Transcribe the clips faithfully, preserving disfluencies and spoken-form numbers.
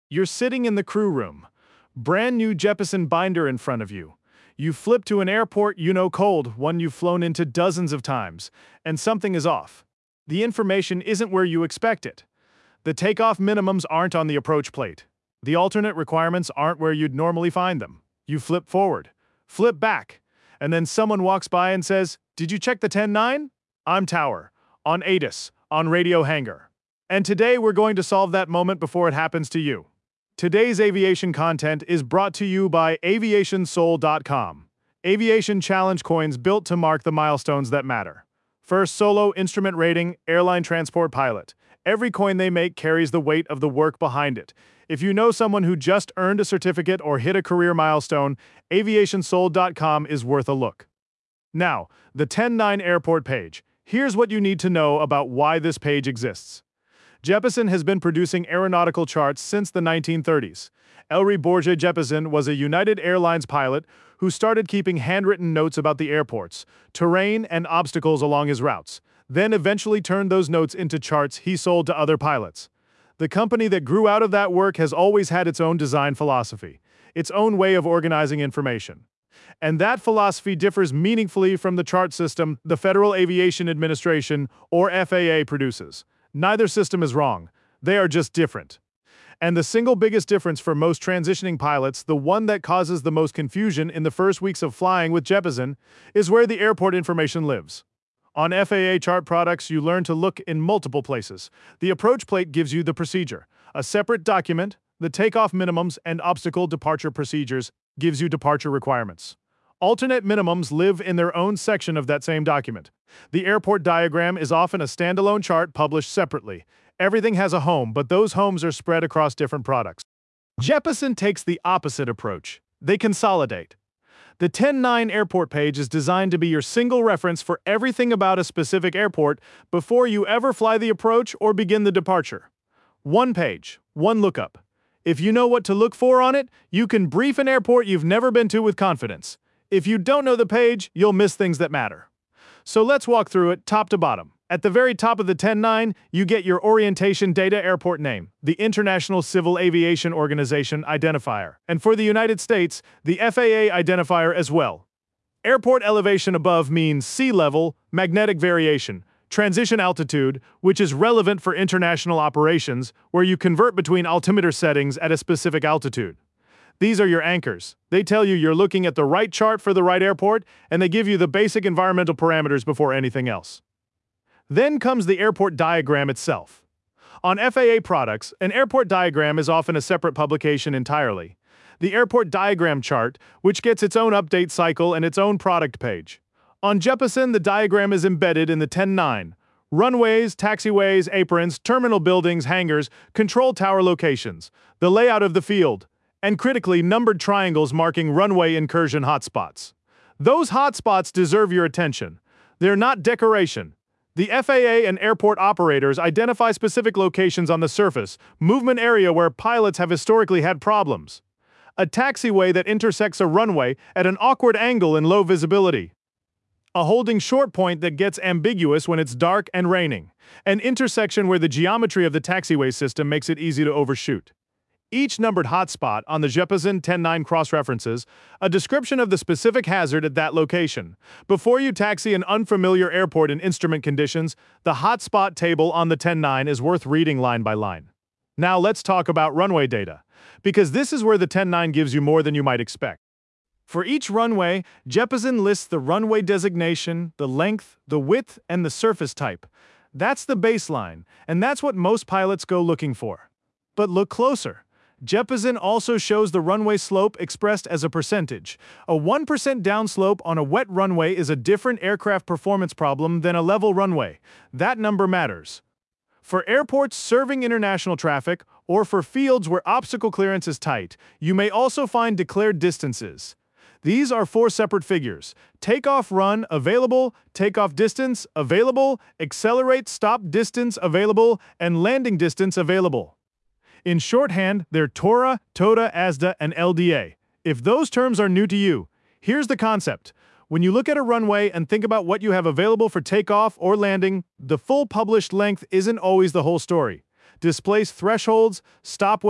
You're sitting in the crew room. Brand new Jeppesen binder in front of you. You flip to an airport you know cold, one you've flown into dozens of times, and something is off. The information isn't where you expect it. The takeoff minimums aren't on the approach plate. The alternate requirements aren't where you'd normally find them. You flip forward, flip back, and then someone walks by and says, "Did you check the ten nine? I'm Tower, on A T I S, on Radio Hangar." And today we're going to solve that moment before it happens to you. Today's aviation content is brought to you by aviation soul dot com. Aviation challenge coins built to mark the milestones that matter. First, solo instrument rating, airline transport pilot. Every coin they make carries the weight of the work behind it. If you know someone who just earned a certificate or hit a career milestone, aviation soul dot com is worth a look. Now, the ten nine airport page. Here's what you need to know about why this page exists. Jeppesen has been producing aeronautical charts since the nineteen thirties. Elry Borja Jeppesen was a United Airlines pilot who started keeping handwritten notes about the airports, terrain, and obstacles along his routes, then eventually turned those notes into charts he sold to other pilots. The company that grew out of that work has always had its own design philosophy, its own way of organizing information. And that philosophy differs meaningfully from the chart system the Federal Aviation Administration, or F A A, produces. Neither system is wrong. They are just different. And the single biggest difference for most transitioning pilots, the one that causes the most confusion in the first weeks of flying with Jeppesen, is where the airport information lives. On F A A chart products, you learn to look in multiple places. The approach plate gives you the procedure. A separate document, the takeoff minimums and obstacle departure procedures, gives you departure requirements. Alternate minimums live in their own section of that same document. The airport diagram is often a standalone chart published separately. Everything has a home, but those homes are spread across different products. Jeppesen takes the opposite approach. They consolidate. The ten nine airport page is designed to be your single reference for everything about a specific airport before you ever fly the approach or begin the departure. One page, one lookup. If you know what to look for on it, you can brief an airport you've never been to with confidence. If you don't know the page, you'll miss things that matter. So let's walk through it top to bottom. At the very top of the ten nine, you get your orientation data airport name, the International Civil Aviation Organization identifier, and for the United States, the F A A identifier as well. Airport elevation above means sea level, magnetic variation, transition altitude, which is relevant for international operations, where you convert between altimeter settings at a specific altitude. These are your anchors. They tell you you're looking at the right chart for the right airport, and they give you the basic environmental parameters before anything else. Then comes the airport diagram itself. On F A A products, an airport diagram is often a separate publication entirely. The airport diagram chart, which gets its own update cycle and its own product page. On Jeppesen, the diagram is embedded in the ten nine. Runways, taxiways, aprons, terminal buildings, hangars, control tower locations, the layout of the field, and critically numbered triangles marking runway incursion hotspots. Those hotspots deserve your attention. They're not decoration. The F A A and airport operators identify specific locations on the surface, movement area where pilots have historically had problems. A taxiway that intersects a runway at an awkward angle in low visibility. A holding short point that gets ambiguous when it's dark and raining. An intersection where the geometry of the taxiway system makes it easy to overshoot. Each numbered hotspot on the Jeppesen ten nine cross-references a description of the specific hazard at that location. Before you taxi an unfamiliar airport in instrument conditions, the hotspot table on the ten nine is worth reading line by line. Now let's talk about runway data, because this is where the ten nine gives you more than you might expect. For each runway, Jeppesen lists the runway designation, the length, the width, and the surface type. That's the baseline, and that's what most pilots go looking for. But look closer. Jeppesen also shows the runway slope expressed as a percentage. A one percent downslope on a wet runway is a different aircraft performance problem than a level runway. That number matters. For airports serving international traffic, or for fields where obstacle clearance is tight, you may also find declared distances. These are four separate figures: takeoff run available, takeoff distance available, accelerate stop distance available, and landing distance available. In shorthand, they're TORA, TOTA, ASDA, and L D A. If those terms are new to you, here's the concept. When you look at a runway and think about what you have available for takeoff or landing, the full published length isn't always the whole story. Displaced thresholds, stopways,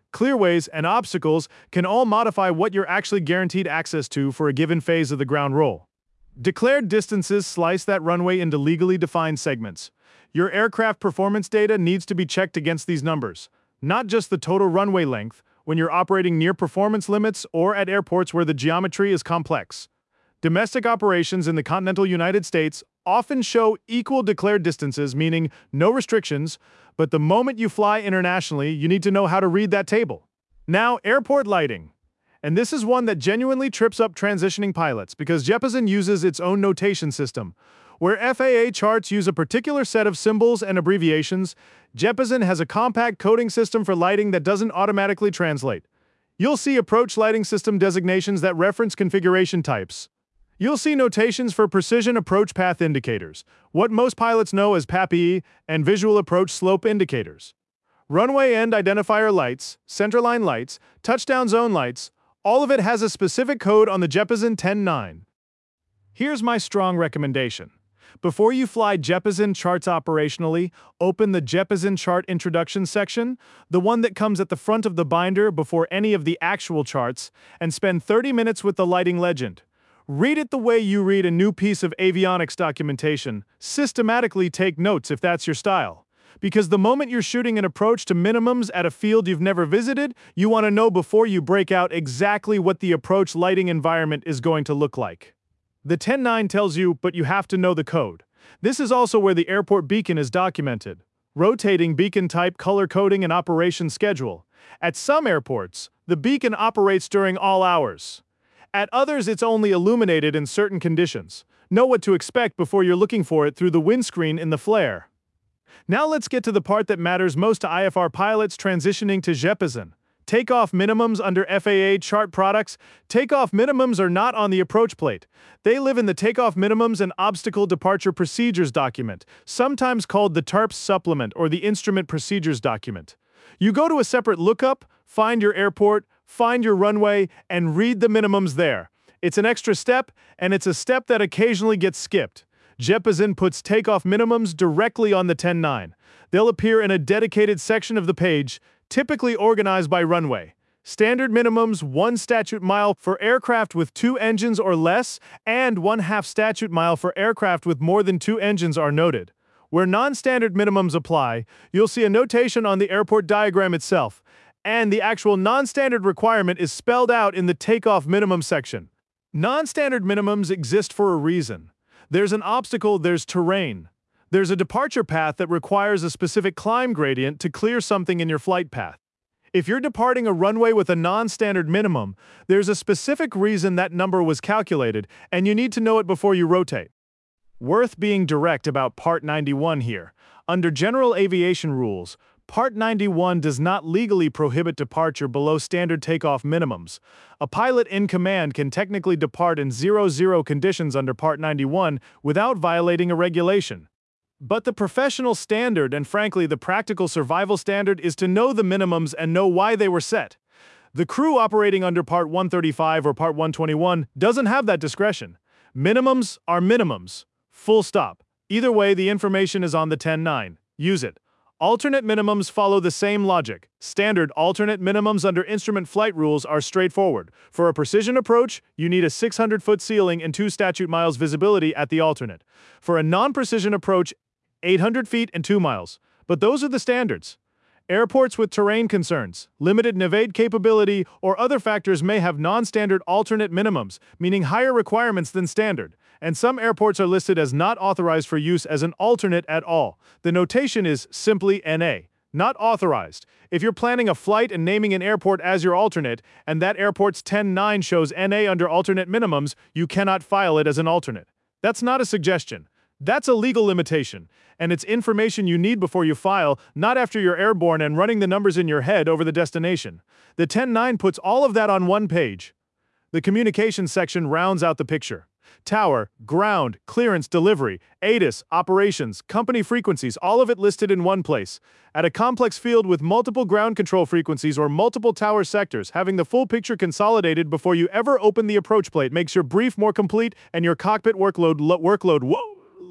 clearways, and obstacles can all modify what you're actually guaranteed access to for a given phase of the ground roll. Declared distances slice that runway into legally defined segments. Your aircraft performance data needs to be checked against these numbers, not just the total runway length when you're operating near performance limits or at airports where the geometry is complex. Domestic operations in the continental United States often show equal declared distances, meaning no restrictions, but the moment you fly internationally, you need to know how to read that table. Now, airport lighting. And this is one that genuinely trips up transitioning pilots because Jeppesen uses its own notation system. Where F A A charts use a particular set of symbols and abbreviations, Jeppesen has a compact coding system for lighting that doesn't automatically translate. You'll see approach lighting system designations that reference configuration types. You'll see notations for precision approach path indicators, what most pilots know as P A P I, and visual approach slope indicators. Runway end identifier lights, centerline lights, touchdown zone lights, all of it has a specific code on the Jeppesen ten nine. Here's my strong recommendation. Before you fly Jeppesen charts operationally, open the Jeppesen chart introduction section, the one that comes at the front of the binder before any of the actual charts, and spend thirty minutes with the lighting legend. Read it the way you read a new piece of avionics documentation. Systematically take notes if that's your style. Because the moment you're shooting an approach to minimums at a field you've never visited, you want to know before you break out exactly what the approach lighting environment is going to look like. The ten nine tells you, but you have to know the code. This is also where the airport beacon is documented. Rotating beacon type, color coding, and operation schedule. At some airports, the beacon operates during all hours. At others, it's only illuminated in certain conditions. Know what to expect before you're looking for it through the windscreen in the flare. Now let's get to the part that matters most to I F R pilots transitioning to Jeppesen. Takeoff minimums under F A A chart products. Takeoff minimums are not on the approach plate. They live in the Takeoff Minimums and Obstacle Departure Procedures document, sometimes called the T A R P S supplement or the Instrument Procedures document. You go to a separate lookup, find your airport, find your runway, and read the minimums there. It's an extra step, and it's a step that occasionally gets skipped. Jeppesen puts takeoff minimums directly on the ten nine. They'll appear in a dedicated section of the page, typically organized by runway. Standard minimums, one statute mile for aircraft with two engines or less, and one half statute mile for aircraft with more than two engines are noted. Where non-standard minimums apply, you'll see a notation on the airport diagram itself, and the actual non-standard requirement is spelled out in the takeoff minimum section. Non-standard minimums exist for a reason. There's an obstacle, there's terrain. There's a departure path that requires a specific climb gradient to clear something in your flight path. If you're departing a runway with a non-standard minimum, there's a specific reason that number was calculated, and you need to know it before you rotate. Worth being direct about Part ninety-one here. Under general aviation rules, Part ninety-one does not legally prohibit departure below standard takeoff minimums. A pilot in command can technically depart in zero zero conditions under Part ninety-one without violating a regulation. But the professional standard and frankly the practical survival standard is to know the minimums and know why they were set. The crew operating under Part one thirty-five or Part one twenty-one doesn't have that discretion. Minimums are minimums. Full stop. Either way, the information is on the ten nine. Use it. Alternate minimums follow the same logic. Standard alternate minimums under instrument flight rules are straightforward. For a precision approach, you need a six hundred foot ceiling and two statute miles visibility at the alternate. For a non-precision approach, eight hundred feet and two miles. But those are the standards. Airports with terrain concerns, limited navigate capability, or other factors may have non-standard alternate minimums, meaning higher requirements than standard. And some airports are listed as not authorized for use as an alternate at all. The notation is simply N A, not authorized. If you're planning a flight and naming an airport as your alternate, and that airport's ten nine shows N A under alternate minimums, you cannot file it as an alternate. That's not a suggestion. That's a legal limitation, and it's information you need before you file, not after you're airborne and running the numbers in your head over the destination. The ten nine puts all of that on one page. The communications section rounds out the picture. Tower, ground, clearance, delivery, A T I S, operations, company frequencies, all of it listed in one place. At a complex field with multiple ground control frequencies or multiple tower sectors, having the full picture consolidated before you ever open the approach plate makes your brief more complete and your cockpit workload, lo workload, whoa,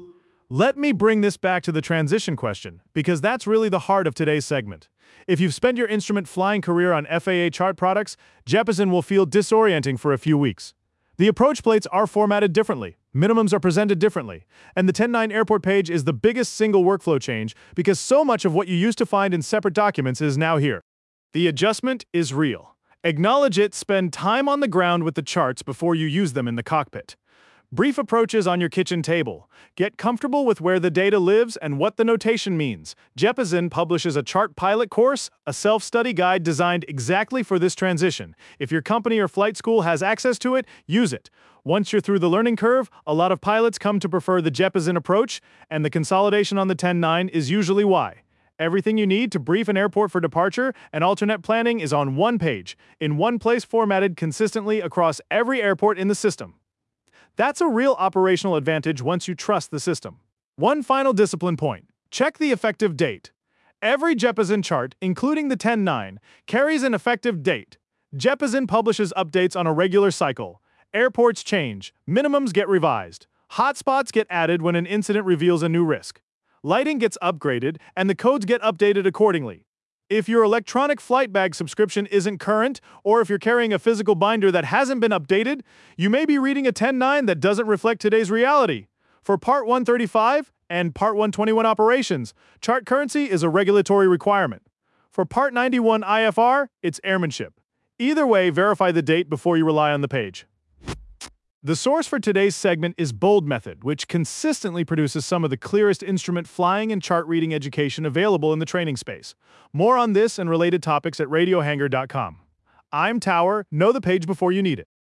Let me bring this back to the transition question, because that's really the heart of today's segment. If you've spent your instrument flying career on F A A chart products, Jeppesen will feel disorienting for a few weeks. The approach plates are formatted differently, minimums are presented differently, and the ten nine airport page is the biggest single workflow change because so much of what you used to find in separate documents is now here. The adjustment is real. Acknowledge it, spend time on the ground with the charts before you use them in the cockpit. Brief approaches on your kitchen table. Get comfortable with where the data lives and what the notation means. Jeppesen publishes a chart pilot course, a self-study guide designed exactly for this transition. If your company or flight school has access to it, use it. Once you're through the learning curve, a lot of pilots come to prefer the Jeppesen approach, and the consolidation on the ten nine is usually why. Everything you need to brief an airport for departure and alternate planning is on one page, in one place formatted consistently across every airport in the system. That's a real operational advantage once you trust the system. One final discipline point. Check the effective date. Every Jeppesen chart, including the ten nine, carries an effective date. Jeppesen publishes updates on a regular cycle. Airports change, minimums get revised, hotspots get added when an incident reveals a new risk. Lighting gets upgraded, and the codes get updated accordingly. If your electronic flight bag subscription isn't current, or if you're carrying a physical binder that hasn't been updated, you may be reading a ten nine that doesn't reflect today's reality. For Part one thirty-five and Part one twenty-one operations, chart currency is a regulatory requirement. For Part ninety-one I F R, it's airmanship. Either way, verify the date before you rely on the page. The source for today's segment is Bold Method, which consistently produces some of the clearest instrument flying and chart reading education available in the training space. More on this and related topics at radio hanger dot com. I'm Tower. Know the page before you need it.